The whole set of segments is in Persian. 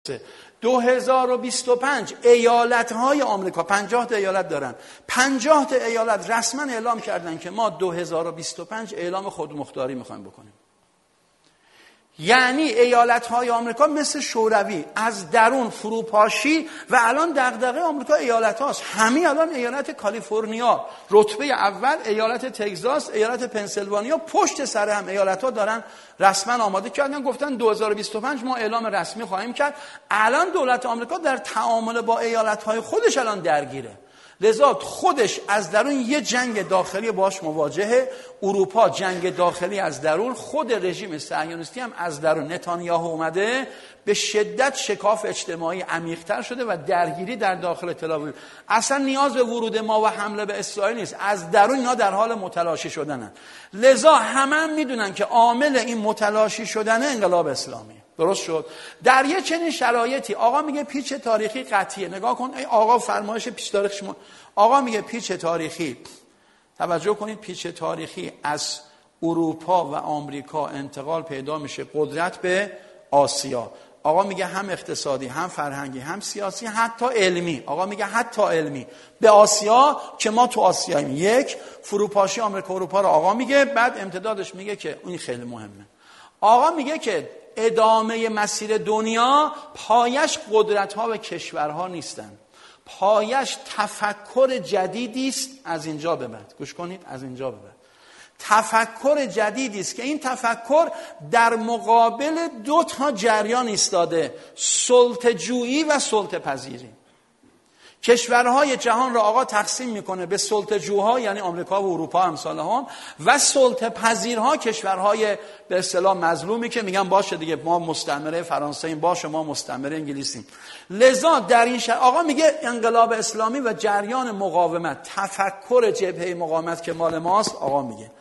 2025 ایالت‌های آمریکا 50 تا ایالت دارن، 50 تا ایالت رسما اعلام کردن که ما 2025 اعلام خودمختاری میخوایم بکنیم. یعنی ایالت‌های آمریکا مثل شوروی از درون فروپاشی و الان دغدغه آمریکا ایالت هاست. همین الان ایالت کالیفرنیا رتبه اول، ایالت تگزاس، ایالت پنسیلوانیا پشت سر هم ایالت ها دارن رسما آماده کردن، گفتن 2025 ما اعلام رسمی خواهیم کرد. الان دولت آمریکا در تعامل با ایالت‌های خودش الان درگیره، لذا خودش از درون یه جنگ داخلی باش مواجهه. اروپا جنگ داخلی از درون، خود رژیم صهیونیستی هم از درون. نتانیاهو اومده به شدت شکاف اجتماعی عمیق‌تر شده و درگیری در داخل تل‌آویو. اصلا نیاز به ورود ما و حمله به اسرائیل نیست، از درون اینا در حال متلاشی شدنن. لذا هم میدونن که عامل این متلاشی شدن انقلاب اسلامی. درست شد؟ در یه چنین شرایطی آقا میگه پیچ تاریخی قطعیه. نگاه کن آقا، فرمایش پیچ تاریخی شما. آقا میگه پیچ تاریخی، توجه کنید، پیچ تاریخی از اروپا و آمریکا انتقال پیدا میشه قدرت به آسیا. آقا میگه هم اقتصادی، هم فرهنگی، هم سیاسی، حتی علمی. آقا میگه حتی علمی به آسیا که ما تو آسیاییم. یک، فروپاشی آمریکا اروپا رو آقا میگه. بعد امتدادش میگه که این خیلی مهمه. آقا میگه که ادامه مسیر دنیا پایش قدرت‌ها و کشورها نیستن، پایش تفکر جدیدی است. از اینجا به بعد گوش کنید، از اینجا به بعد تفکر جدیدی است که این تفکر در مقابل دو تا جریان ایستاده: سلطه‌جویی و سلطه‌پذیری. کشورهای جهان را آقا تقسیم میکنه به سلطه‌جوها، یعنی آمریکا و اروپا امثال هم، و سلطه‌پذیرها، کشورهای به اصطلاح مظلومی که میگن باشه دیگه ما مستعمره فرانسه ایم، باشه ما مستعمره انگلیسیم. لذا در این آقا میگه انقلاب اسلامی و جریان مقاومت، تفکر جبهه مقاومت که مال ماست، آقا میگه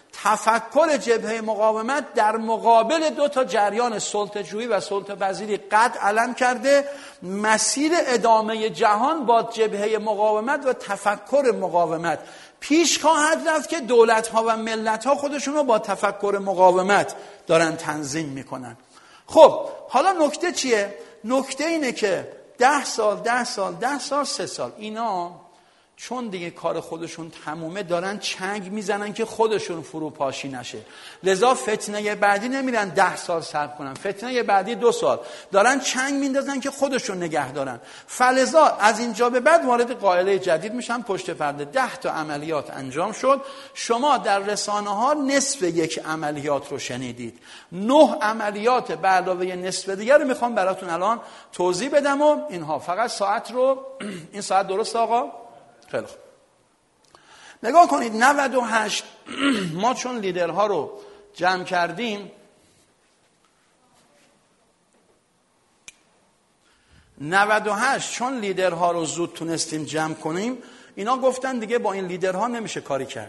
تفکر جبهه مقاومت در مقابل دو تا جریان سلطه‌جویی و سلطه‌پذیری قد علم کرده. مسیر ادامه جهان با جبهه مقاومت و تفکر مقاومت پیش خواهد رفت که دولت‌ها و ملت‌ها خودشون رو با تفکر مقاومت دارن تنظیم میکنن. خب حالا نکته چیه؟ نکته اینه که 10 سال 3 سال اینا چون دیگه کار خودشون تمومه دارن چنگ میزنن که خودشون فروپاشی نشه. لذا فتنه بعدی نمیرن 10 سال صبر کنن، فتنه بعدی 2 سال دارن چنگ میندازن که خودشون نگه دارن. فلذا از اینجا به بعد وارد قائله جدید میشن. پشت پرده 10 تا عملیات انجام شد. شما در رسانه ها نصف یک عملیات رو شنیدید. 9 عملیات به علاوه نصف دیگر رو میخوام براتون الان توضیح بدم و اینها. فقط ساعت رو این ساعت درست آقا؟ خیلی خوب. نگاه کنید 98 ما چون لیدرها رو جمع کردیم، 98 چون لیدرها رو زود تونستیم جمع کنیم، اینا گفتن دیگه با این لیدرها نمیشه کاری کرد.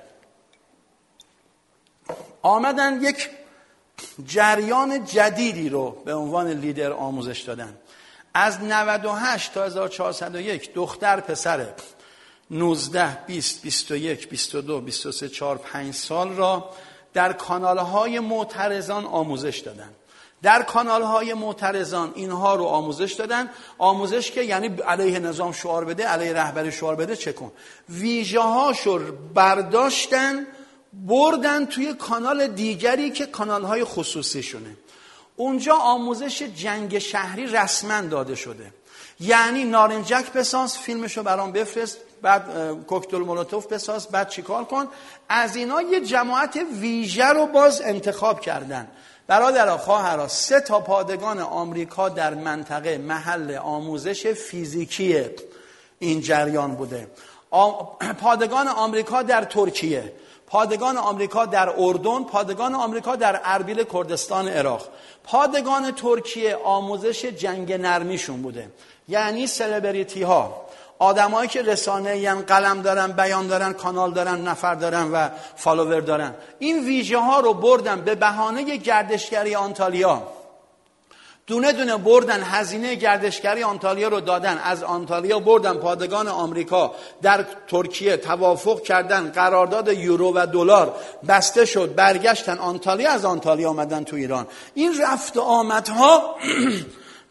آمدن یک جریان جدیدی رو به عنوان لیدر آموزش دادن. از 98 تا 1401 دختر پسر 19 20 21 22 23 4 5 سال را در کانال‌های معترضان آموزش دادن. در کانال‌های معترضان اینها رو آموزش دادن. آموزش که یعنی علیه نظام شعار بده، علیه رهبری شعار بده، چه کن. ویژه‌هاشو برداشتن بردن توی کانال دیگری که کانال‌های خصوصی شونه. اونجا آموزش جنگ شهری رسما داده شده. یعنی نارنجک بساز، فیلمشو برام بفرست، بعد کوکتل مولوتوف بساز، بعد چیکار کن. از اینا یه جماعت ویژه رو باز انتخاب کردن. برادرها خواهرها 3 تا پادگان آمریکا در منطقه محل آموزش فیزیکی این جریان بوده. پادگان آمریکا در ترکیه، پادگان آمریکا در اردن، پادگان آمریکا در اربیل کردستان عراق. پادگان ترکیه آموزش جنگ نرمیشون بوده. یعنی سلبریتی ها، آدمایی که رسانه‌ای ان، قلم دارن، بیان دارن، کانال دارن، نفر دارن و فالوور دارن. این ویژه ها رو بردن به بهانه گردشگری آنتالیا. دونه دونه بردن، هزینه گردشگری آنتالیا رو دادن. از آنتالیا بردن پادگان آمریکا در ترکیه، توافق کردن، قرارداد یورو و دلار بسته شد، برگشتن آنتالیا، از آنتالیا آمدن تو ایران. این رفت و آمدها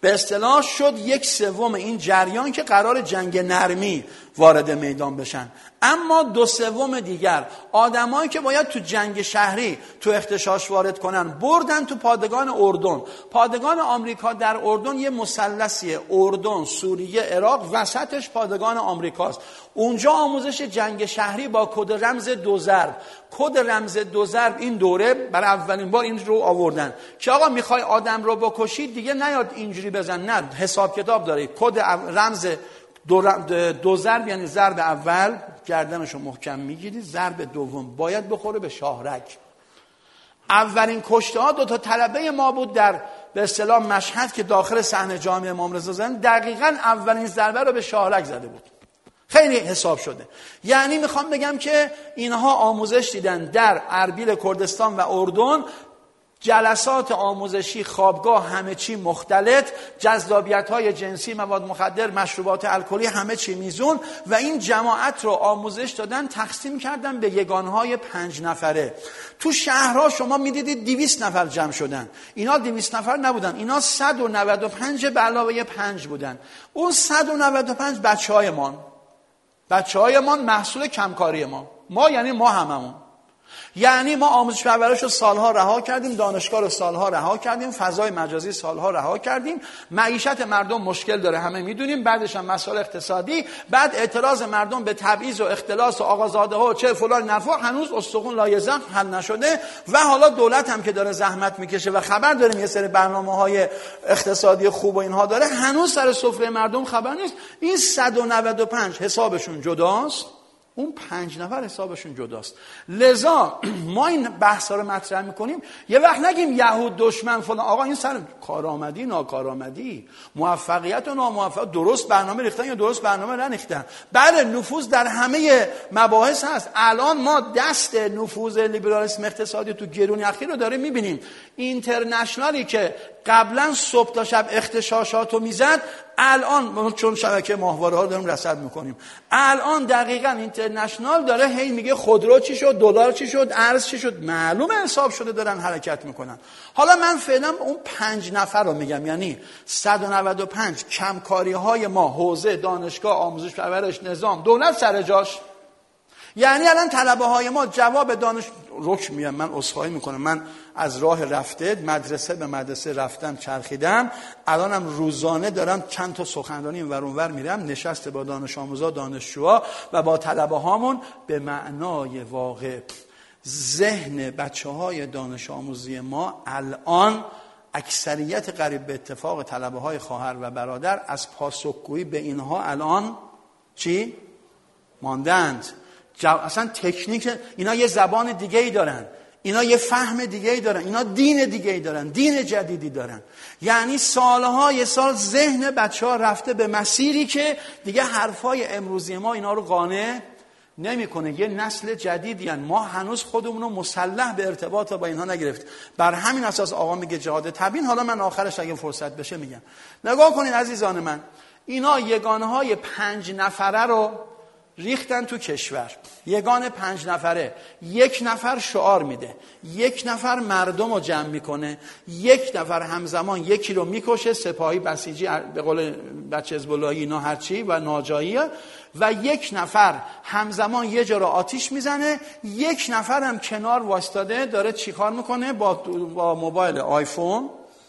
به اصطلاح شد 1/3 این جریان که قرار جنگ نرمی وارد میدان بشن. اما 2/3 دیگر آدمایی که باید تو جنگ شهری تو اغتشاش وارد کنن بردن تو پادگان اردن. پادگان آمریکا در اردن یه مثلثیه، اردن، سوریه، عراق، وسطش پادگان آمریکاست. اونجا آموزش جنگ شهری با کد رمز 2 ضرب. کد رمز 2 ضرب این دوره برای اولین بار این رو آوردن که آقا میخوای آدم رو بکشی دیگه نیاد اینجوری بزن، نه، حساب کتاب داره. کد رمز 2 ضرب یعنی ضرب اول گردنشو محکم میگیری، ضرب دوم باید بخوره به شاهرگ. اولین کشته ها 2 طلبه ما بود در به اصطلاح مشهد که داخل صحنه جامع امام رضا زدن، دقیقاً اولین ضربه رو به شاهرگ زده بود. خیلی حساب شده. یعنی میخوام بگم که اینها آموزش دیدن در اربیل کردستان و اردن، جلسات آموزشی، خوابگاه، همه چی مختلط، جذابیت‌های جنسی، مواد مخدر، مشروبات الکلی، همه چی میزون، و این جماعت رو آموزش دادن، تقسیم کردن به یگانهای 5 نفره. تو شهرها شما میدیدید 200 نفر جمع شدن. اینا 200 نفر نبودن، اینا 195 به علاوه 5 بودن. اون 195 بچه‌هایمان محصول کمکاری ما یعنی ما هممون. یعنی ما آموزش پرورش رو سالها رها کردیم، دانشگاه رو سالها رها کردیم، فضای مجازی سالها رها کردیم، معیشت مردم مشکل داره همه میدونیم، بعدش هم مسائل اقتصادی، بعد اعتراض مردم به تبعیض و اختلاس و آقازاده ها و چه فلان نفع هنوز استخون لای زخم حل نشده، و حالا دولت هم که داره زحمت میکشه و خبر داریم یه سری برنامه‌های اقتصادی خوب و اینها داره، هنوز سر سفره مردم خبر نیست. این 195 حسابشون جداست، اون 5 نفر حسابشون جداست. لذا ما این بحثا رو مطرح میکنیم، یه وقت نگیم یهود دشمن فلان. آقا این سر کارآمدی ناکارآمدی، موفقیت و ناموفقیت، درست برنامه ریختن یا درست برنامه نریختن. بله نفوذ در همه مباحث هست. الان ما دست نفوذ لیبرالیسم اقتصادی تو گرونی اخیر رو داریم میبینیم. اینترنشنالی که قبلا صبح تا شب اغتشاشاتو میزد، الان چون شبکه ماهواره ها داریم رصد میکنیم، الان دقیقاً اینترنشنال داره هی میگه خودرو چی شد، دلار چی شد، ارز چی شد، معلومه حساب شده دارن حرکت میکنن. حالا من فعلا اون 5 نفر رو میگم، یعنی 195 کمکاری های ما، حوزه، دانشگاه، آموزش پرورش، نظام، دولت سر جاش. یعنی الان طلبه های ما جواب دانش رک میگم، من عذرخواهی میکنم، من از راه رفته مدرسه به مدرسه رفتم چرخیدم، الانم روزانه دارم چند تا سخنرانی این ور اون ور میرم، نشسته با دانش آموزا، دانشجوها و با طلبه هامون. به معنای واقع ذهن بچه‌های دانش آموزی ما الان اکثریت قریب به اتفاق طلبه های خواهر و برادر از پاسخگویی به اینها الان چی؟ ماندند. اصلا تکنیک اینا یه زبان دیگه ای دارن، اینا یه فهم دیگه ای دارن، اینا دین دیگه ای دارن، دین جدیدی دارن. یعنی سالهای سال ذهن بچه‌ها رفته به مسیری که دیگه حرفای امروزی ما اینا رو قانع نمیکنه. یه نسل جدیدی هن. ما هنوز خودمون رو مسلح به ارتباط با اینها نگرفت. بر همین اساس آقا میگه جهاد تبیین. حالا من آخرش اگه فرصت بشه میگم. نگاه کنین عزیزان من، اینا یگانه‌های 5 نفره رو ریختن تو کشور. یگان 5 نفره، 1 نفر شعار میده، 1 نفر مردم رو جمع میکنه، 1 نفر همزمان یکی رو میکشه، سپاهی بسیجی به قول بچه حزب اللهی اینا هرچی و ناجایی، و 1 نفر همزمان یه جا رو آتیش میزنه، 1 نفر هم کنار وایستاده داره چیکار میکنه؟ با موبایل آیفون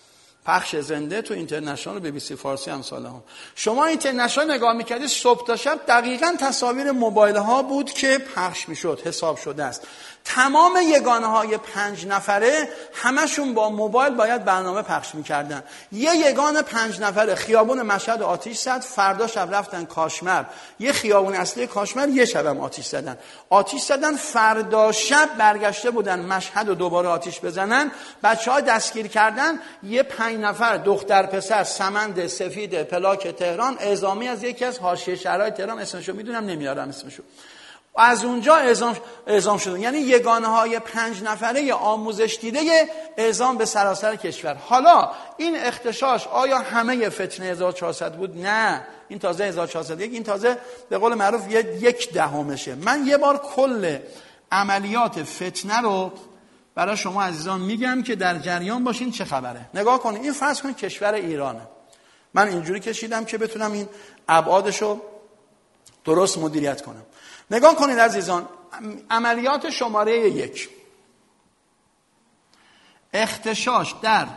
پخش زنده تو اینترنشنال و BBC فارسی هم ساله ها. شما اینترنشنال نگاه میکردید صبح تا شب دقیقاً تصاویر موبایل ها بود که پخش میشد، حساب شده است. تمام یگانه های 5 نفره همشون با موبایل باید برنامه پخش میکردن. یه یگان 5 نفره خیابون مشهد آتیش زد، فردا شب رفتن کاشمر، یه خیابون اصلی کاشمر، یه شبم آتیش زدن، فردا شب برگشته بودن مشهد و دوباره آتیش بزنن. بچه‌ها دستگیر کردن، یه 5 نفر دختر پسر سمند سفید پلاک تهران، اعزامی از یکی از حاشیه شهرهای تهران، اسمشو میدونم نمیارم اسمشو، از اونجا اعزام شدن. یعنی یگانه های 5 نفره آموزش دیده اعزام به سراسر کشور. حالا این اغتشاش آیا همه فتنه 1400 بود؟ نه، این تازه 1401، این تازه به قول معروف 1/10. من یه بار کل عملیات فتنه رو برای شما عزیزان میگم که در جریان باشین چه خبره. نگاه کنید، این فرض کنید کشور ایرانه. من اینجوری کشیدم که بتونم این ابعادشو درست مدیریت کنم. نگاه کنید عزیزان، عملیات شماره 1، اغتشاش در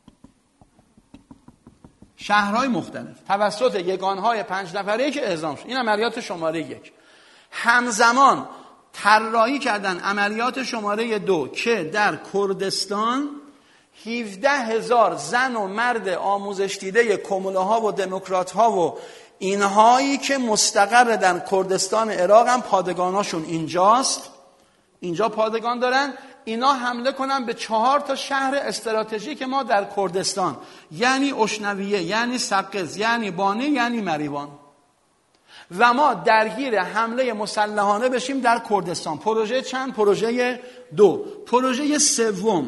شهرهای مختلف توسط یگانهای 5 نفره‌ای که اعزام شد. این عملیات شماره 1. همزمان طراحی کردن عملیات شماره 2 که در کردستان 17,000 زن و مرد آموزش دیده کموله ها و دموکرات ها و اینهایی که مستقر در کردستان عراق هم پادگاناشون اینجاست، اینجا پادگان دارن، اینا حمله کنن به 4 تا شهر استراتژیک ما در کردستان، یعنی اشنویه، یعنی سقز، یعنی بانه، یعنی مریوان، و ما درگیر حمله مسلحانه بشیم در کردستان. پروژه چند؟ پروژه 2. پروژه 3،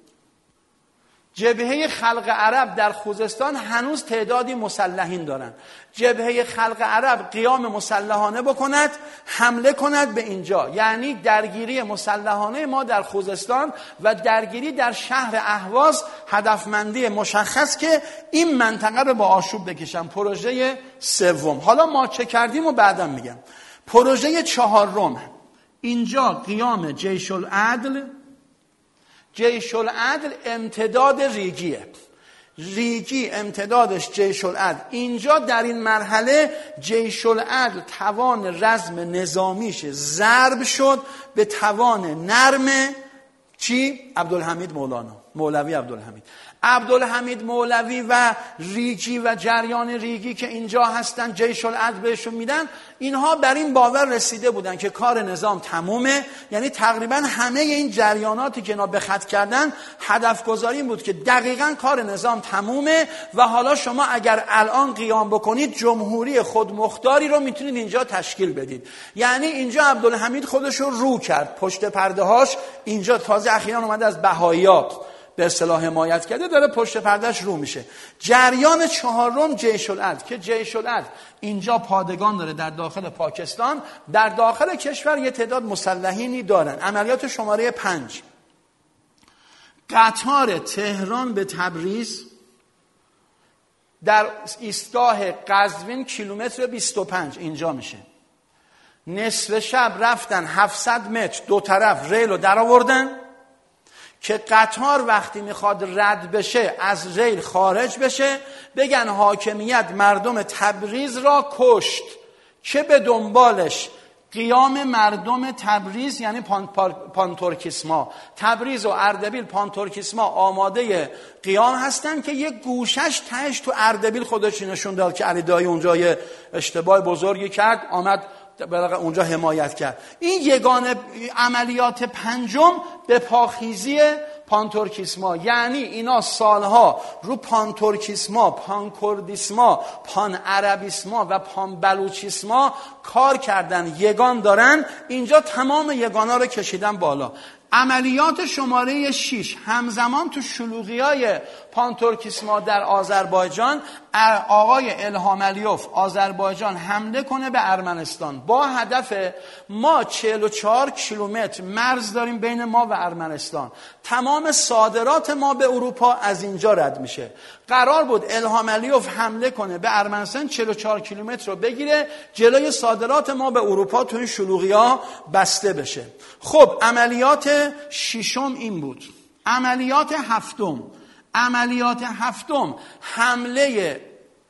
جبهه خلق عرب در خوزستان هنوز تعدادی مسلحین دارن. جبهه خلق عرب قیام مسلحانه بکند، حمله کند به اینجا، یعنی درگیری مسلحانه ما در خوزستان و درگیری در شهر اهواز، هدفمندی مشخص که این منطقه رو با آشوب بکشن. پروژه 3. حالا ما چه کردیم و بعدم میگم. پروژه 4، اینجا قیام جیش العدل. جیش العدل امتداد ریگیه، ریگی امتدادش جیش العدل. اینجا در این مرحله جیش العدل توان رزم نظامیش ضرب شد به توان نرم چی؟ عبدالحمید مولوی عبدالحمید مولوی و ریگی و جریان ریگی که اینجا هستن، جیش العدل بهشون میدن. اینها بر این باور رسیده بودن که کار نظام تمومه، یعنی تقریبا همه این جریاناتی که اینا به خط کردن هدف گذاری این بود که دقیقاً کار نظام تمومه و حالا شما اگر الان قیام بکنید جمهوری خودمختاری رو میتونید اینجا تشکیل بدید. یعنی اینجا عبدالحمید خودش رو کرد، پشت پرده هاش اینجا تازه اخیراً اومده از بهائیات به اصطلاح حمایت کرده، داره پشت پردهش رو میشه. جریان 4 جیش العدل که جیش العدل اینجا پادگان داره در داخل پاکستان، در داخل کشور یه تعداد مسلحینی دارن. عملیات شماره 5، قطار تهران به تبریز در ایستگاه قزوین کیلومتر 25 اینجا میشه. نصف شب رفتن 700 متر دو طرف ریل رو در آوردن که قطار وقتی میخواد رد بشه از ریل خارج بشه، بگن حاکمیت مردم تبریز را کشت، که به دنبالش قیام مردم تبریز یعنی پانتورکیسما، تبریز و اردبیل پانتورکیسما آماده قیام هستن که یک گوشش تهش تو اردبیل خودش نشون داد که علی دایی اونجا یه اشتباه بزرگی کرد، آمد اونجا حمایت کرد. این یگانه عملیات 5 به پاخیزی پانتورکیسما، یعنی اینا سالها رو پانتورکیسما، پانکردیسما، پان عربیسما و پان بلوچیسما کار کردن، یگان دارن. اینجا تمام یگانا رو کشیدن بالا. عملیات شماره 6 همزمان تو شلوغیای پانتورکیسما در آذربایجان، آقای الهام علیوف آذربایجان حمله کنه به ارمنستان با هدف ما 44 کیلومتر مرز داریم بین ما و ارمنستان، تمام صادرات ما به اروپا از اینجا رد میشه. قرار بود الهام علیوف حمله کنه به ارمنستان، 44 کیلومتر رو بگیره، جلوی صادرات ما به اروپا تو این شلوغی‌ها بسته بشه. خب عملیات 6 این بود. عملیات 7 حمله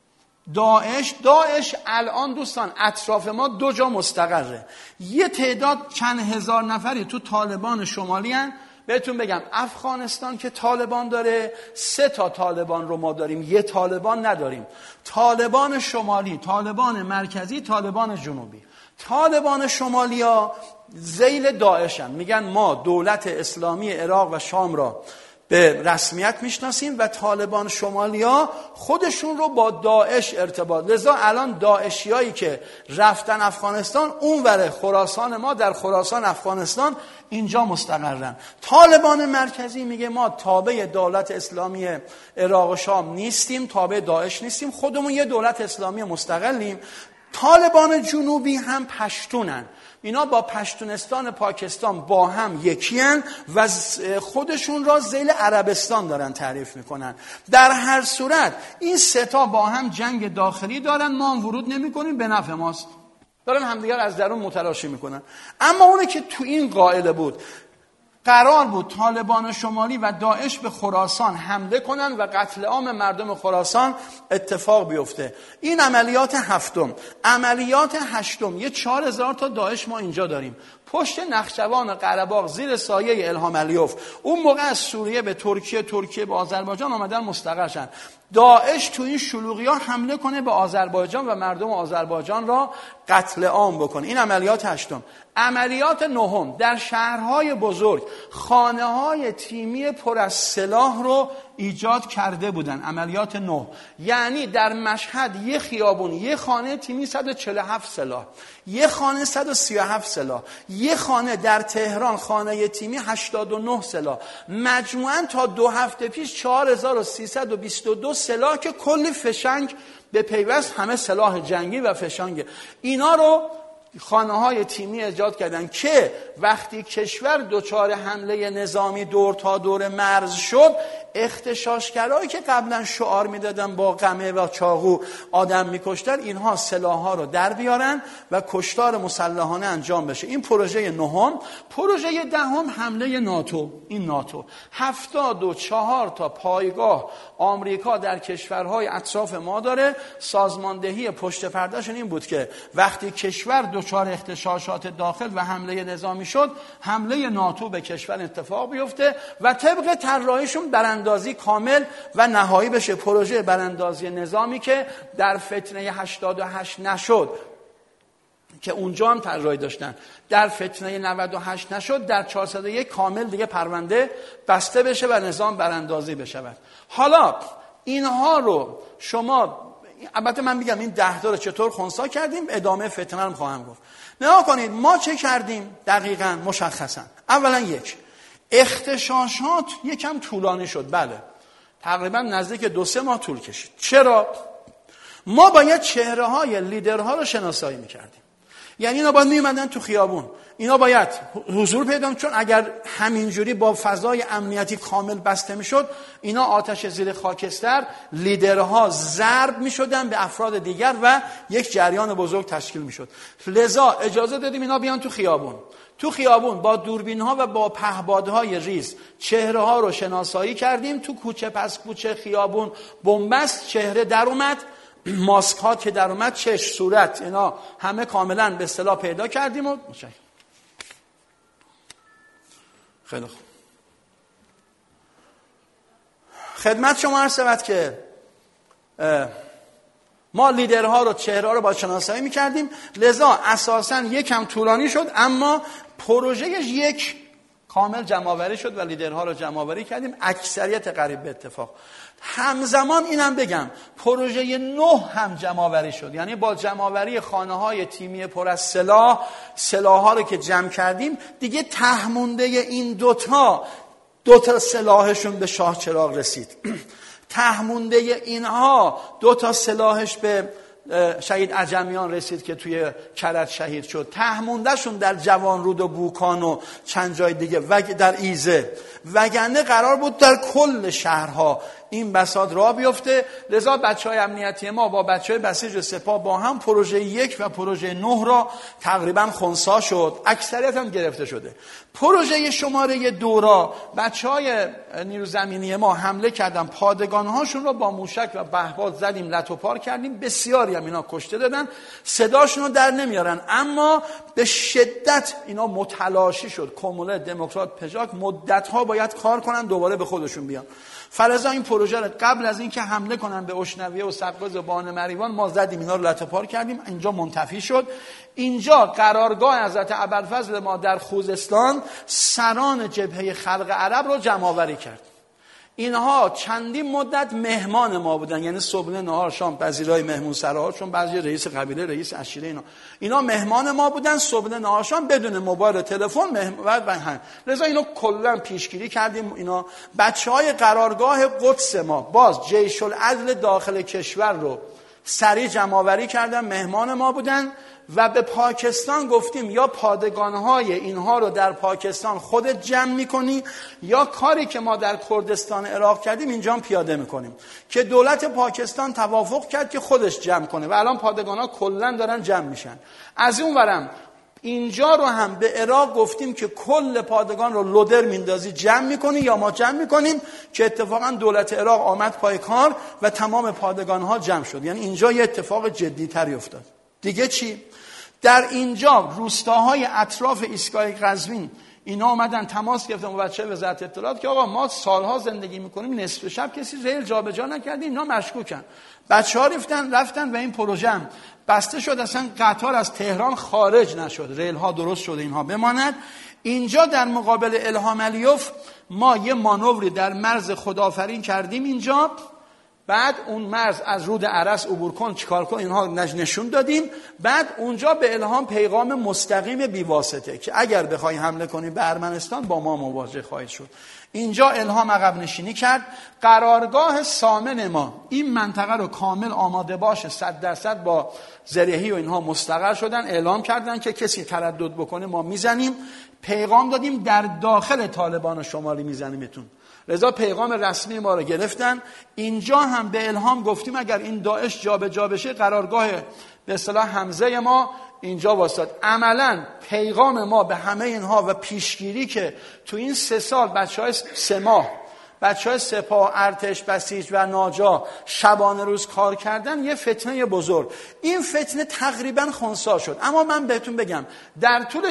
داعش الان دوستان اطراف ما 2 جا مستقره. یه تعداد چند هزار نفری تو طالبان شمالی هن. بهتون بگم افغانستان که طالبان داره 3 تا طالبان رو ما داریم، یه طالبان نداریم. طالبان شمالی، طالبان مرکزی، طالبان جنوبی. طالبان شمالی ها ذیل داعشن، میگن ما دولت اسلامی عراق و شام را به رسمیت میشناسیم و طالبان شمالی ها خودشون رو با داعش ارتباط. لذا الان داعشیایی که رفتن افغانستان اونور خراسان ما در خراسان افغانستان اینجا مستقرن. طالبان مرکزی میگه ما تابع دولت اسلامی عراق و شام نیستیم، تابع داعش نیستیم، خودمون یه دولت اسلامی مستقلیم. طالبان جنوبی هم پشتونن، اینا با پشتونستان پاکستان با هم یکی هن و خودشون را ذیل عربستان دارن تعریف میکنن. در هر صورت این سه تا با هم جنگ داخلی دارن، ما هم ورود نمی کنیم، به نفع ماست، دارن همدیگر از درون متلاشی میکنن. اما اونه که تو این قاعده بود قرار بود طالبان شمالی و داعش به خراسان حمله کنن و قتل عام مردم خراسان اتفاق بیفته. این عملیات هفتم. عملیات هشتم، یه 4000 تا داعش ما اینجا داریم پشت نخچوان قره‌باغ زیر سایه الهام علیوف. اون موقع از سوریه به ترکیه به آذربایجان آمدن مستقر شدن. داعش تو این شلوغی‌ها حمله کنه به آذربایجان و مردم آذربایجان را قتل عام بکنه. این عملیات هشتم. عملیات نهم، در شهرهای بزرگ خانه‌های تیمی پر از سلاح رو ایجاد کرده بودن. عملیات 9، یعنی در مشهد یه خیابون یه خانه تیمی 147 سلاح، یه خانه 137 سلاح، یه خانه در تهران خانه تیمی 89 سلاح، مجموعاً تا 2 هفته پیش 4322 سلاح که کلی فشنگ به پیوست، همه سلاح جنگی و فشنگ. اینا رو خانه‌های تیمی ایجاد کردن که وقتی کشور دچار حمله نظامی دور تا دور مرز شد، اغتشاشگرایی که قبلا شعار میدادن با قمه و چاقو آدم میکشتن، اینها سلاح‌ها رو در بیارن و کشتار مسلحانه انجام بشه. این پروژه نهم. پروژه دهم حمله ناتو. این ناتو 74 تا پایگاه آمریکا در کشورهای اطراف ما داره. سازماندهی پشت پردهشون این بود که وقتی کشور دچار اغتشاشات داخل و حمله نظامی شد، حمله ناتو به کشور اتفاق بیفته و طبق طراحیشون براندازی کامل و نهایی بشه. پروژه براندازی نظامی که در فتنه 88 نشد، که اونجا هم طراحی داشتن، در فتنه 98 نشد، در 401 کامل دیگه پرونده بسته بشه و نظام براندازی بشود. حالا اینها رو شما، البته من میگم این 10 تا رو چطور خنثی کردیم، ادامه فتنه رو خواهم گفت. نگاه کنید ما چه کردیم دقیقاً مشخصاً. اولا یک، اغتشاشات یکم طولانی شد. بله، تقریبا نزدیک 2-3 ماه طول کشید. چرا؟ ما باید چهره‌های لیدرها رو شناسایی می‌کردیم. یعنی اینا باید میومدن تو خیابون، اینا باید حضور پیدا کنن، چون اگر همینجوری با فضای امنیتی کامل بسته میشد، اینا آتش زیر خاکستر، لیدرها ضرب میشدن به افراد دیگر و یک جریان بزرگ تشکیل میشد. لذا اجازه دادیم اینا بیان تو خیابون. تو خیابون با دوربین‌ها و با پهپادهای ریز چهره‌ها رو شناسایی کردیم. تو کوچه پس کوچه خیابون بنبست چهره در اومد، ماسک ها که در اومد، چشم، صورت، اینا همه کاملا به اصطلاح پیدا کردیم. و خیلی خوب، خدمت شما عرض شود که ما لیدرها رو، چهره‌ها رو با شناسایی می‌کردیم. لذا اساساً یکم طولانی شد، اما پروژهش یک کامل جمع‌آوری شد و لیدرها رو جمع‌آوری کردیم، اکثریت قریب به اتفاق. همزمان اینم بگم پروژه 9 هم جمع‌آوری شد، یعنی با جمع‌آوری خانه‌های تیمی پر از سلاح‌ها رو که جمع کردیم، دیگه تهمونده این دوتا سلاحشون به شاه چراغ رسید. تهمونده اینها 2 سلاحش به شهید عجمیان رسید که توی کرج شهید شد. تهموندهشون در جوانرود و بوکان و چند جای دیگه و در ایزه، وگرنه قرار بود در کل شهرها این بساط راه بیفته. لذا بچهای امنیتی ما با بچهای بسیج سپاه با هم پروژه 1 و پروژه 9 را تقریبا خنثی شد، اکثریت هم گرفته شده. پروژه شماره 2 را بچهای نیرو زمینی ما حمله کردن، پادگانهاشون را با موشک و بهباد زدیم، لت و پار کردیم، بسیاری هم اینا کشته دادن، صداشون رو در نمیارن، اما به شدت اینا متلاشی شد. کموله، دموکرات، پژاک مدت‌ها باید کار کنن دوباره به خودشون بیان. فلذا این پروژه رو قبل از اینکه حمله کنن به اشنویه و سبقز و بان مریوان ما زدیم، اینا رو لطه پار کردیم، اینجا منتفی شد. اینجا قرارگاه حضرت ابوالفضل ما در خوزستان سران جبهه خلق عرب رو جمع آوری کرد. اینها چندین مدت مهمان ما بودن، یعنی صبحونه، نهار، شام، پذیرای مهمون سراها، چون بعضی رئیس قبیله، رئیس عشیره، اینا مهمان ما بودن، صبحونه، نهار، شام، بدون موبایل و تلفن و هم. لذا اینو کلا پیشگیری کردیم. اینا بچهای قرارگاه قدس ما باز جیش العدل داخل کشور رو سریع جمع آوری کردن، مهمان ما بودن و به پاکستان گفتیم یا پادگان‌های اینها رو در پاکستان خودت جمع می‌کنی یا کاری که ما در کردستان عراق کردیم اینجا هم پیاده می‌کنیم، که دولت پاکستان توافق کرد که خودش جمع کنه و الان پادگان‌ها کلاً دارن جمع میشن. از اون ورم اینجا رو هم به عراق گفتیم که کل پادگان رو لودر میندازی جمع میکنی یا ما جمع میکنیم، که اتفاقا دولت عراق آمد پای کار و تمام پادگان ها جمع شد. یعنی اینجا یه اتفاق جدی تری افتاد. دیگه چی؟ در اینجا روستاهای اطراف ایستگاه قزوین اینا اومدن تماس گرفتن با بچه وزارت اطلاعات که آقا ما سالها زندگی میکنیم، نصف شب کسی ریل جابجا نکرده، اینا مشکوکن. بچه‌ها رفتن و این پروژه هم بسته شد، اصلا قطار از تهران خارج نشد، ریل ها درست شده اینها بماند. اینجا در مقابل الهام علیوف ما یه مانوری در مرز خدافرین کردیم اینجا، بعد اون مرز از رود ارس عبور کن چیکار کن اینها نشون دادیم، بعد اونجا به الهام پیغام مستقیم بی واسطه که اگر بخوای حمله کنی به ارمنستان با ما مواجه خواهید شد. اینجا الهام عقب نشینی کرد. قرارگاه سامن ما این منطقه رو کامل آماده باشه 100% با زرهی و اینها مستقر شدن، اعلام کردن که کسی تردد بکنه ما میزنیم. پیغام دادیم در داخل طالبان شمالی میزنیمتون. لذا پیغام رسمی ما رو گرفتن. اینجا هم به الهام گفتیم اگر این داعش جابجا بشه قرارگاه به اصطلاح حمزه ما اینجا واسطاد. عملا پیغام ما به همه اینها و پیشگیری که تو این 3 سال بچهای 3 ماه بچهای سپاه، ارتش، بسیج و ناجا شبانه روز کار کردن، یه فتنه بزرگ. این فتنه تقریبا خنثی شد. اما من بهتون بگم در طول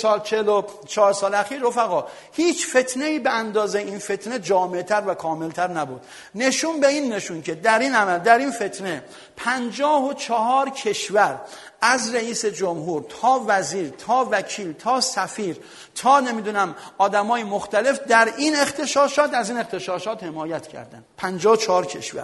44 سال اخیر رفقا هیچ فتنه‌ای به اندازه این فتنه جامع‌تر و کاملتر نبود. نشون به این نشون که در این عمل، در این فتنه 54 کشور از رئیس جمهور تا وزیر تا وکیل تا سفیر تا نمیدونم آدمای مختلف در این اغتشاشات از این اغتشاشات حمایت کردن. 54 کشور.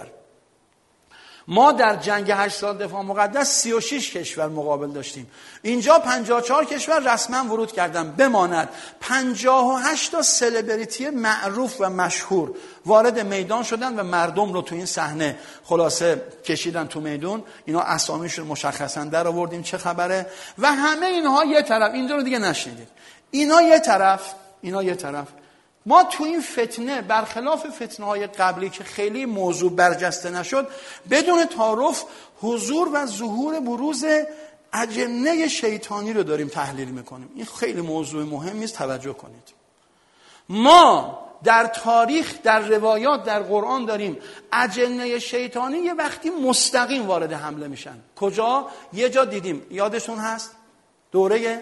ما در جنگ 8 سال دفاع مقدس 36 کشور مقابل داشتیم. اینجا 54 کشور رسما ورود کردن. بماند 58 تا سلبریتی معروف و مشهور وارد میدان شدن و مردم رو تو این صحنه خلاصه کشیدن تو میدون. اینا اسامیشون مشخصا در آوردیم چه خبره. و همه اینها یه طرف، این رو دیگه نشنیدید. اینا یه طرف. ما تو این فتنه برخلاف فتنه‌های قبلی که خیلی موضوع برجسته نشد، بدون تعارف حضور و ظهور بروز اجنه شیطانی رو داریم تحلیل میکنیم. این خیلی موضوع مهمی است، توجه کنید. ما در تاریخ، در روایات، در قرآن داریم اجنه شیطانی یه وقتی مستقیم وارد حمله میشن. کجا؟ یه جا دیدیم، یادشون هست؟ دوره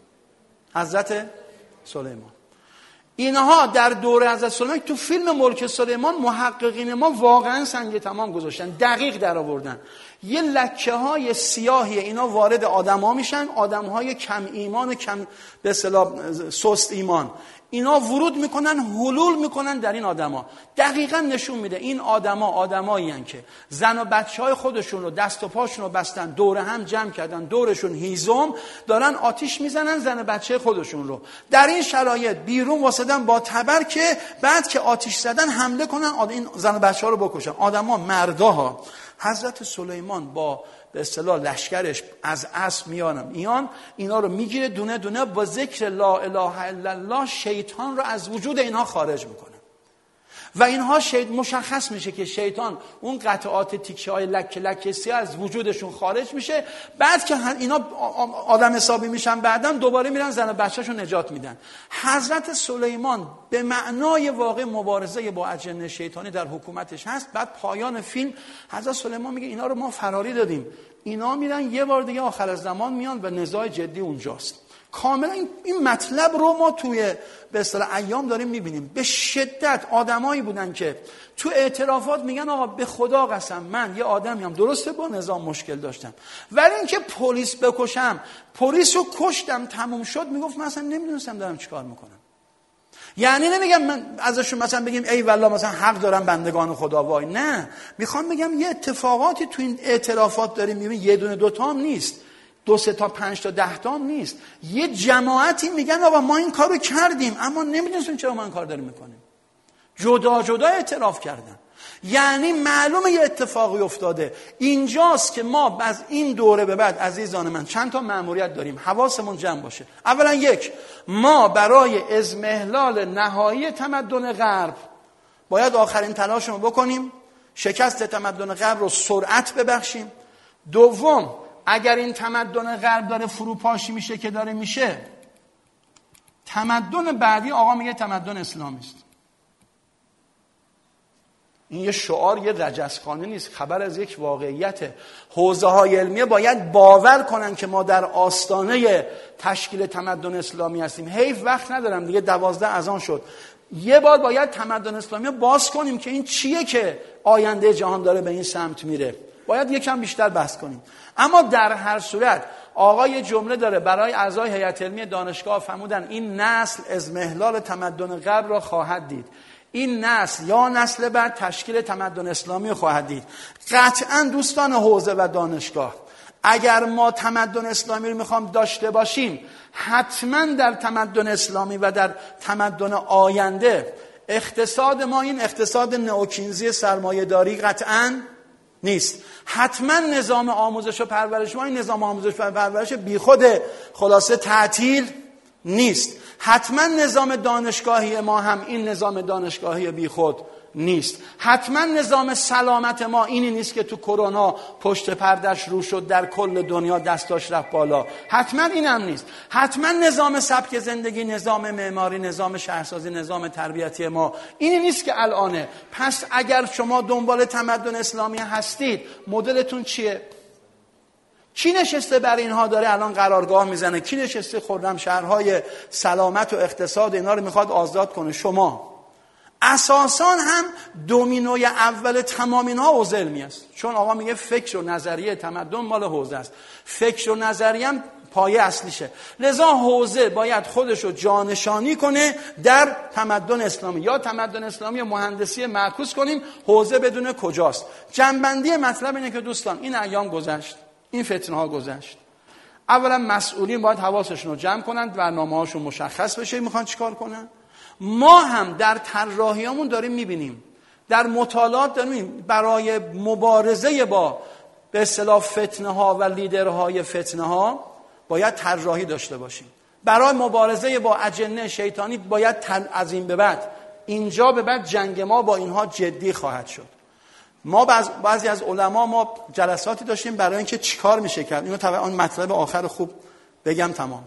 حضرت سلیمان. اینها در دوره حضرت سلیمان تو فیلم ملک سلیمان محققین ما واقعا سنگ تمام گذاشتن، دقیق در آوردن. یه لکه های سیاهی اینا وارد آدم‌ها میشن، آدم‌های کم ایمان و کم به اصطلاح سست ایمان، اینا ورود میکنن، حلول میکنن در این آدما. دقیقاً نشون میده این آدمایی هستند که زن و بچهای خودشون رو دست و پاشون رو بستن، دور هم جمع کردن، دورشون هیزم دارن آتیش میزنن زن و بچه خودشون رو. در این شرایط بیرون واسدن با تبر که بعد که آتیش زدن حمله کنن این زن و بچه‌ها رو بکشن. آدما مرداها. حضرت سلیمان با به اصطلاح لشکرش از اسب میان اینا رو میگیره دونه دونه، با ذکر لا اله الا الله شیطان رو از وجود اینها خارج میکنه و اینها مشخص میشه که شیطان اون قطعات تیکه های لکه سیاه از وجودشون خارج میشه. بعد که اینا آدم حسابی میشن بعداً دوباره میرن زن و بچه‌شون نجات میدن. حضرت سلیمان به معنای واقع مبارزه با اجنه شیطانی در حکومتش هست. بعد پایان فیلم حضرت سلیمان میگه اینا رو ما فراری دادیم، اینا میرن یه بار دیگه آخر از زمان میان و نزاع جدی اونجاست. کاملا این مطلب رو ما توی به اصطلاح ایام داریم میبینیم. به شدت آدمایی بودن که تو اعترافات میگن آقا به خدا قسم من یه آدمیم، درسته با نظام مشکل داشتم ولی اینکه پلیس بکشم، پلیس رو کشتم تموم شد، میگفت من اصلا نمیدونستم دارم چیکار میکنم. یعنی نمیگم من ازشون مثلا بگیم ای والله مثلا حق دارم بندگان خدا وای، نه، میخوام بگم یه اتفاقاتی تو این اعترافات داریم میبینیم، یه دونه دوتا هم نیست، 2 3 تا 5 تا 10 تا هم نیست، یه جماعتی میگن آقا ما این کارو کردیم اما نمیدونستیم چرا ما این کار داریم میکنیم. جدا جدا اعتراف کردن. یعنی معلومه یه اتفاقی افتاده. اینجاست که ما از این دوره به بعد عزیزان من چند تا مأموریت داریم، حواسمون جمع باشه. اولا یک، ما برای اضمحلال نهایی تمدن غرب باید آخرین تلاشمون بکنیم، شکست تمدن غرب رو سرعت ببخشیم. دوم، اگر این تمدن غرب داره فروپاشی میشه که داره میشه، تمدن بعدی آقا میگه تمدن اسلامی است. این یه شعار، یه رجزخانه نیست، خبر از یک واقعیته. حوزه های علمیه باید باور کنن که ما در آستانه تشکیل تمدن اسلامی هستیم. حیف وقت ندارم دیگه، 12 اذان شد. یه بار باید تمدن اسلامی باز کنیم که این چیه که آینده جهان داره به این سمت میره. باید یکم بیشتر بحث کنیم. اما در هر صورت آقا یه جمله داره برای اعضای هیئت علمی دانشگاه، فرمودن این نسل اضمحلال تمدن غرب را خواهد دید. این نسل یا نسل بعد تشکیل تمدن اسلامی خواهد دید. قطعا دوستان حوزه و دانشگاه، اگر ما تمدن اسلامی رو میخوام داشته باشیم، حتما در تمدن اسلامی و در تمدن آینده اقتصاد ما این اقتصاد نئوکینزی سرمایه‌داری قطعا نیست. حتما نظام آموزش و پرورش ما این نظام آموزش و پرورش بیخود خلاصه تعطیل نیست. حتما نظام دانشگاهی ما هم این نظام دانشگاهی بیخود نیست. حتما نظام سلامت ما اینی نیست که تو کرونا پشت پردش رو شد در کل دنیا دستاش رفت بالا. حتما اینم نیست. حتما نظام سبک زندگی، نظام معماری، نظام شهرسازی، نظام تربیتی ما اینی نیست که الانه. پس اگر شما دنبال تمدن اسلامی هستید، مدلتون چیه؟ کی نشسته بر اینها داره الان قرارگاه میزنه؟ کی نشسته خرم شهرهای سلامت و اقتصاد اینا رو میخواد آزاد کنه؟ شما. اساساً هم دومینوی اول تمام اینها حوزه علمی است. چون آقا میگه فکر و نظریه تمدن مال حوزه است. فکر و نظریه هم پایه اصلیشه. لذا حوزه باید خودشو جانشانی کنه در تمدن اسلامی. یا تمدن اسلامی مهندسی معکوس کنیم، حوزه بدون کجاست. جنبندی مطلب اینه که دوستان این ایام گذشت، این فتنه ها گذشت. اولا مسئولین باید حواسشون رو جمع کنن، برنامه‌هاشون مشخص بشه میخوان چیکار کنن. ما هم در طراحیامون داریم میبینیم، در مطالعات داریم میبینیم برای مبارزه با به اصطلاح فتنه ها و لیدرهای فتنه ها باید طراحی داشته باشیم. برای مبارزه با اجنه شیطانی باید از این به بعد، اینجا به بعد جنگ ما با اینها جدی خواهد شد. ما بعضی از علما ما جلساتی داشتیم برای اینکه چیکار میشه کرد. اینو طبعا مطلب آخر خوب بگم تمام.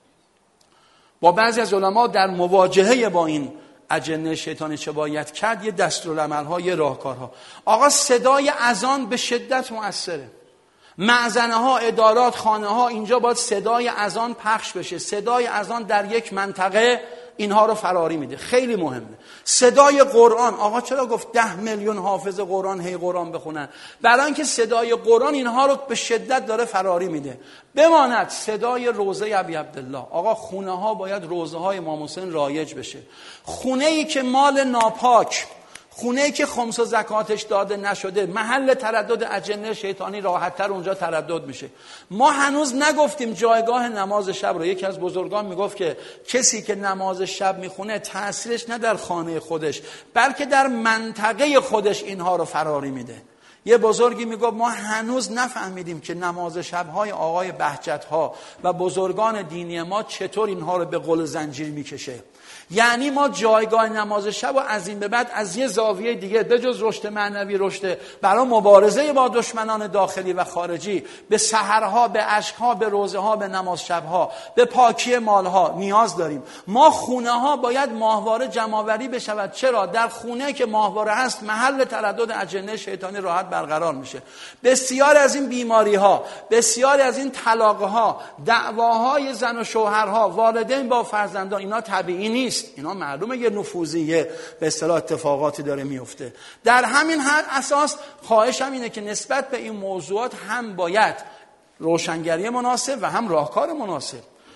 با بعضی از علما در مواجهه با این اجنه شیطانی چه باید کرد، یه دستورالعمل‌ها، یه راهکارها. آقا صدای اذان به شدت مؤثره. معزنه ها، ادارات، خانه ها، اینجا باید صدای اذان پخش بشه. صدای اذان در یک منطقه اینها رو فراری میده، خیلی مهمه. صدای قرآن، آقا چرا گفت 10 میلیون حافظ قرآن هی قرآن بخونن؟ برای اینکه صدای قرآن اینها رو به شدت داره فراری میده. بماند صدای روضه ابی عبدالله. آقا خونه ها باید روضه های امام حسین رایج بشه. خونه ای که مال ناپاک، خونه‌ای که خمس و زکاتش داده نشده، محل تردد اجنه شیطانی راحت‌تر اونجا تردد میشه. ما هنوز نگفتیم جایگاه نماز شب رو. یکی از بزرگان میگفت که کسی که نماز شب میخونه تأثیرش نه در خانه خودش بلکه در منطقه خودش اینها رو فراری میده. یه بزرگی میگفت ما هنوز نفهمیدیم که نماز شب‌های آقای بهجت‌ها و بزرگان دینی ما چطور اینها رو به قل زنجیر میکشه. یعنی ما جایگاه نماز شب و از این به بعد از یه زاویه دیگه به جز رشد معنوی، رشد برای مبارزه با دشمنان داخلی و خارجی، به سحرها، به عشقها، به روزها، به نماز شبها، به پاکی مالها نیاز داریم. ما خونه ها باید ماهواره جمع‌آوری بشود. چرا؟ در خونه که ماهواره هست محل تردد اجنه شیطانی راحت برقرار میشه. بسیار از این بیماری ها، بسیار از این طلاق ها، دعواهای زن و شوهرها، والدین با فرزندان، اینا طبیعی نیست. اینا معلومه یه نفوذیه به اصطلاح اتفاقاتی داره میفته. در همین اساس خواهشم اینه که نسبت به این موضوعات هم باید روشنگری مناسب و هم راهکار مناسب.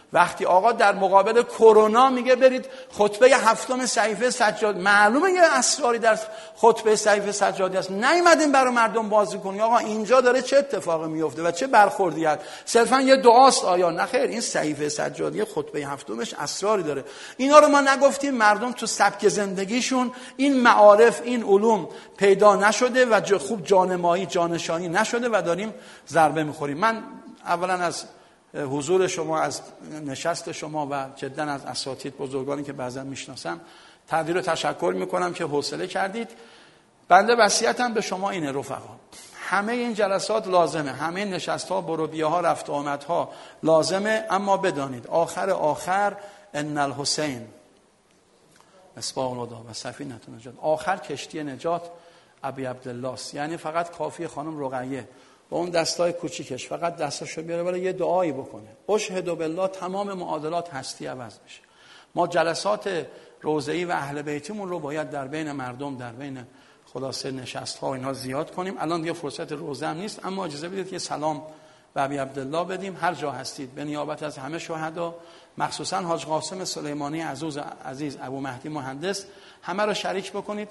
وقتی آقا در مقابل کرونا میگه برید خطبه 7 صحیفه سجاد، معلومه یه اسراری در خطبه صحیفه سجادی است، نیومدیم برای مردم بازی کنی. آقا اینجا داره چه اتفاقی میفته و چه برخوردی هست؟ صرفا یه دعاست آیا؟ نه خیر، این صحیفه سجادی خطبه 7 اسراری داره. اینا رو ما نگفتیم، مردم تو سبک زندگیشون این معارف، این علوم پیدا نشده و خوب جانمایی جانشانی نشده و داریم ضربه میخوریم. من اولا از حضور شما، از نشست شما و جدا از اساتید بزرگانی که بعضا میشناسم تقدیر و تشکر میکنم که حوصله کردید. بنده وصیتم به شما اینه رفقا، همه این جلسات لازمه، همه این نشست‌ها، بروبیه‌ها، رفت و آمدها لازمه، اما بدانید آخر ان الحسین مصباح الهدی و سفینه نجات، آخر کشتی نجات ابی عبدالله است. یعنی فقط کافی خانم رقیه با اون دستای کوچیکش فقط دستاشو بیاره ولی یه دعایی بکنه، اشهد بالله، تمام معادلات هستی عوض میشه. ما جلسات روضه‌ای و اهل بیتیمون رو باید در بین مردم، در بین خلاصه نشست‌ها و اینها زیاد کنیم. الان دیگه فرصت روزه هم نیست، اما اجازه بدید که سلام به ابی عبدالله بدیم. هر جا هستید به نیابت از همه شهدا، مخصوصا حاج قاسم سلیمانی عزیز، ابو مهدی مهندس، همه رو شریک بکنید.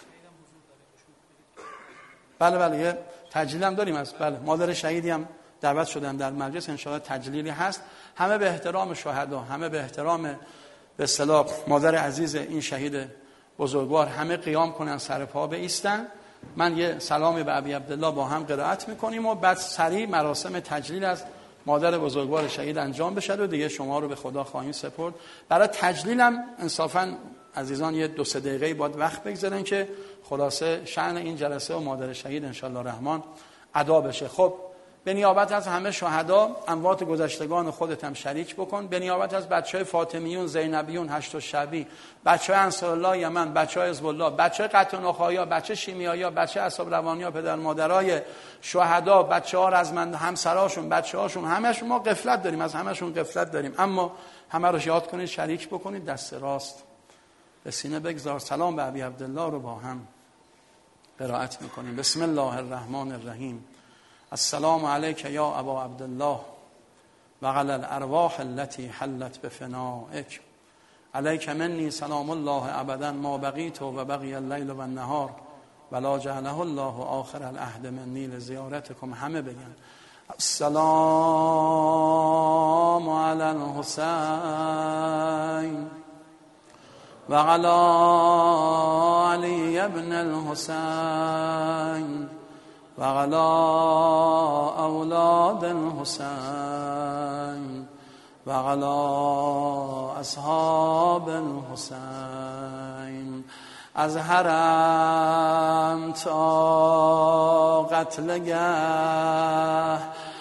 بله یه تجلیل هم داریم از مادر شهیدی هم دعوت شدن در مجلس، ان شاءالله تجلیلی هست. همه به احترام شهدا، همه به احترام به اصطلاح مادر عزیز این شهید بزرگوار، همه قیام کنن، سر پا بایستن. من یه سلامی به ابی عبدالله با هم قرائت میکنیم و بعد سریع مراسم تجلیل از مادر بزرگوار شهید انجام بشه و دیگه شما رو به خدا خواهیم سپرد. برای تجلیلم انصافا عزیزان یه 2-3 دقیقه باید وقت بگذارن که خلاصه شأن این جلسه و مادر شهید انشالله رحمان ادا بشه. خب به نیابت از همه شهدا اموات گذشتگان خودت هم شریک بکن، به نیابت از بچهای فاطمیون، زینبیون، هشت الشعبی، بچهای انصارالله یمن، بچهای حزب الله، بچهای قطع نخایا، بچه شیمیایا، بچه اصحاب روانیا، پدر مادرای شهدا، بچه‌ها رزمند، همسراشون، بچه‌هاشون، همشون ما غفلت داریم، از همشون غفلت داریم، اما همه رو یاد کنید، شریک بکنید، دست راست به سینه بگذار. سلام به ابی عبدالله رو با هم قرائت میکنیم. بسم الله الرحمن الرحیم. السلام علیک یا ابا عبدالله و علی الارواح التي حلت بفنائک، علیک منی سلام الله ابدا ما بقیت و بقی اللیل و النهار ولا جعله الله آخر العهد منی لزیارتکم. همه بگن السلام علی الحسین و علی علی ابن الحسین و علی اولاد الحسین و علی اصحاب الحسین. از حرم تا قتلگاه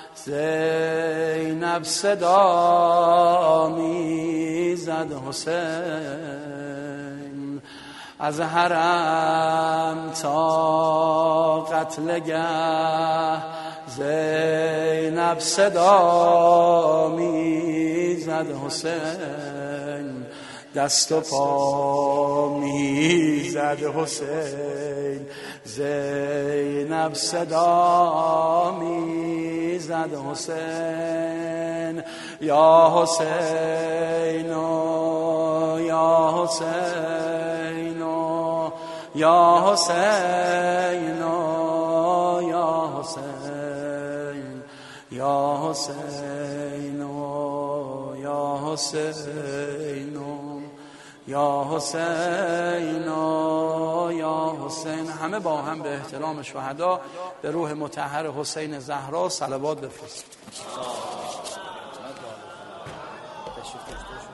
زینب صدا میزد حسین، از حرم تا قتلگاه زینب صدا میزد حسین، دست و پا میزد حسین، زینب صدا میزد حسین. یا حسین یا حسین یا حسین یا حسین یا حسین یا حسین یا حسین یا حسین. همه با هم به احترام شهدا به روح مطهر حسین زهرا صلوات بفرستید.